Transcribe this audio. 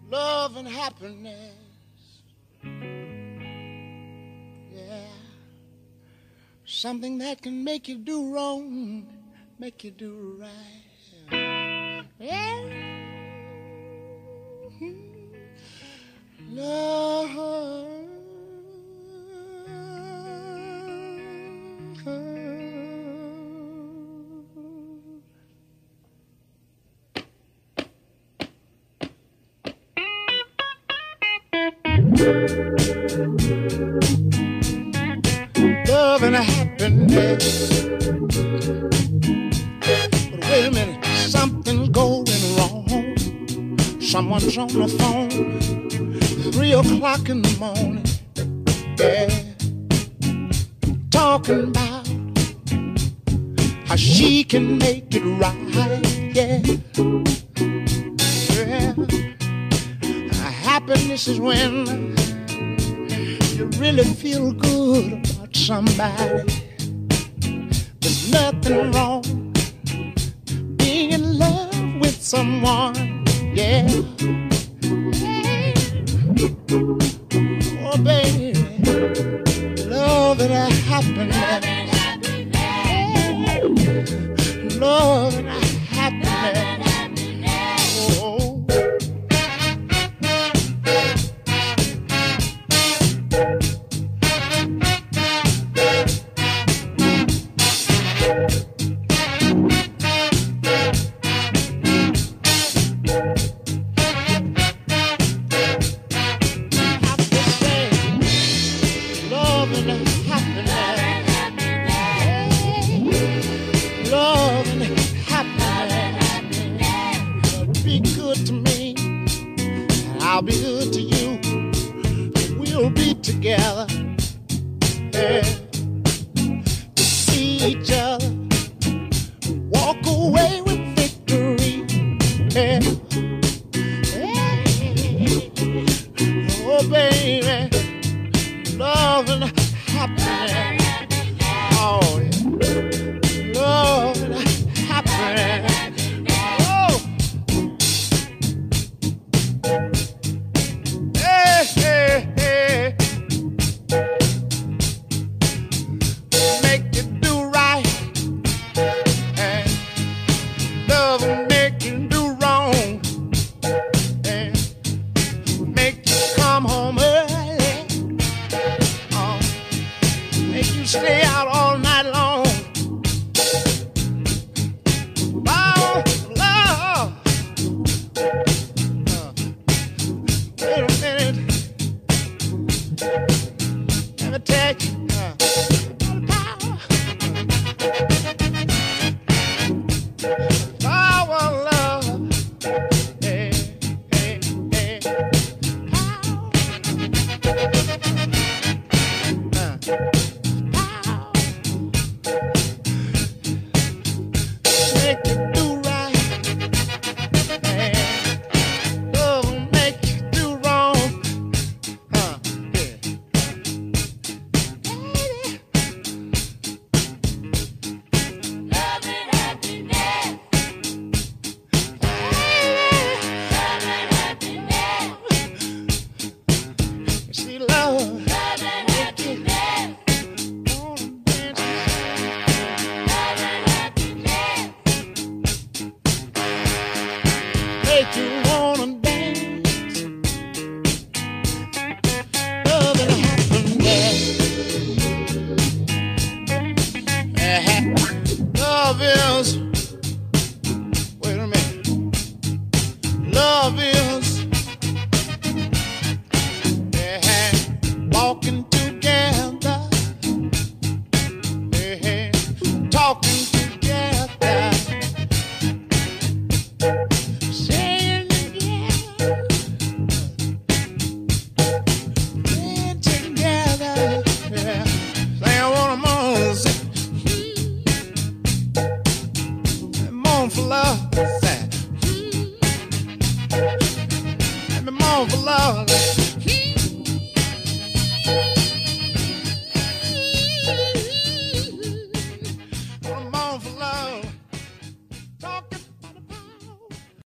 love and happiness. Yeah, something that can make you do wrong, make you do right. Yeah, love. Love and happiness. But wait a minute, something's going wrong. Someone's on the phone, 3 o'clock in the morning. Yeah, talking about how she can make it right. Yeah, yeah. Happiness is when you really feel good about somebody. There's nothing wrong being in love with someone. Yeah. Oh, baby, love and happiness. Love and happiness. Oh. I'll be good to you. We'll be together. Yeah. To see each other, walk away with victory. Yeah. Yeah. Oh, baby, love and happiness. Oh, yeah. Love and happiness. Stay out all night long. Oh, love. Wait a minute. Let me take power. Power, love. Hey, hey, hey. Power. Make you do right, and love will make you do wrong. Yeah. Love and happiness. Love and happiness. You see, love. Make you wanna dance, love and happiness. Love is, wait a minute, love is, walking together, talking together. For love, let me moan for love.